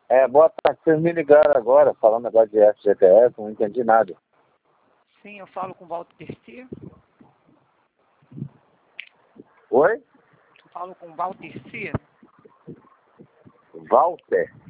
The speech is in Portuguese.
Boa tarde, vocês me ligaram agora, falando negócio de FGTS, não entendi nada. Sim, eu falo com o Walter Garcia. Oi? Eu falo com o Walter Garcia. Walter?